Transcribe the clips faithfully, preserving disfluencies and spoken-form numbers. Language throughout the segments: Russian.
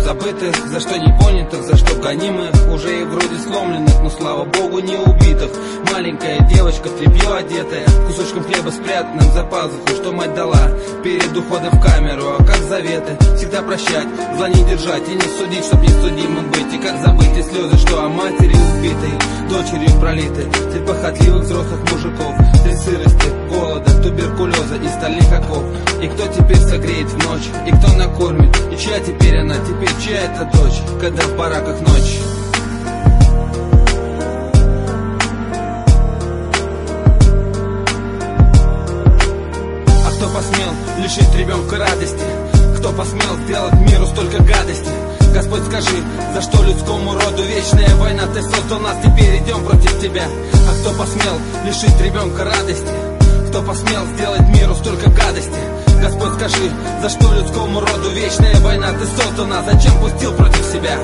забытых, за что не понятых, за что гонимых, уже и вроде сломленных, но слава богу не убитых. Маленькая девочка, тряпье одетая, кусочком хлеба спрятанным за пазуху, что мать дала перед уходом в камеру. А как заветы, всегда прощать, зла не держать и не судить, чтоб не судимым быть. И как забыть те слезы, что о матери убитой, дочерью пролиты, средь похотливых взрослых мужиков, средь сырости, голода, туберкулеза и стальных оков. И кто теперь согреет в ночь, и кто накормит, и чья теперь она, теперь чья это дочь, когда в бараках ночь. А кто посмел лишить ребенка радости? Кто посмел сделать миру столько гадости? Господь, скажи, за что людскому роду вечная война? Ты создал нас, теперь идем против тебя. А кто посмел лишить ребенка радости? Кто посмел сделать миру столько гадости? Господь, скажи, за что людскому роду вечная война? Ты создал нас, зачем пустил против себя?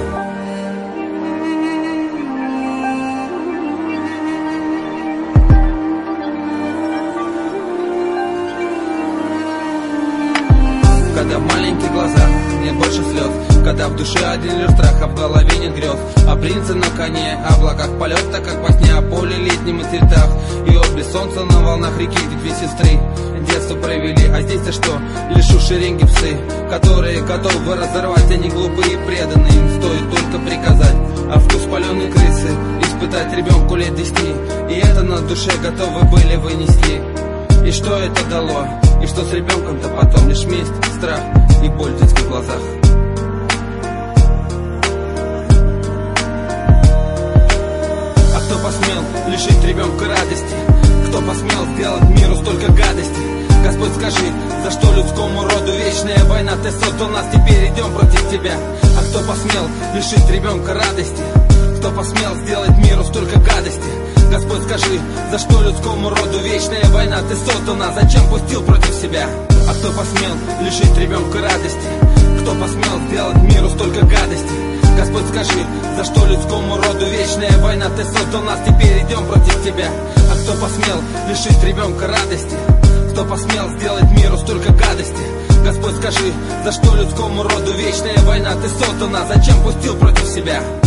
Когда в маленьких глазах нет больше слез, когда в душе один лишь страх, а в голове нет грез, а принцы на коне, о облаках полет, так как во сне, о поле летнем и цветах, и отблеск солнца на волнах реки, где две сестры детство провели. А здесь-то что? Лишь у шеренги псы, которые готовы разорвать, они глупые и преданные, им стоит только приказать. А вкус паленой крысы испытать ребенку лет десяти, и это на душе готовы были вынести. И что это дало? И что с ребенком-то потом? Лишь месть, страх и боль в детских глазах. А кто посмел лишить ребенка радости? Кто посмел сделать миру столько гадости? Господь, скажи, за что людскому роду вечная война? Ты создал нас, теперь идем против тебя. А кто посмел лишить ребенка радости? Кто посмел сделать миру столько гадости? Господь, скажи, за что людскому роду вечная война? Ты создал нас, зачем пустил против себя? А кто посмел лишить ребенка радости? Кто посмел сделать миру столько гадости? Господь, скажи, за что людскому роду вечная война? Ты создал нас, теперь идем против тебя. А кто посмел лишить ребенка радости? Кто посмел сделать миру столько гадости? Господь, скажи, за что людскому роду вечная война? Ты создал нас, зачем пустил против себя?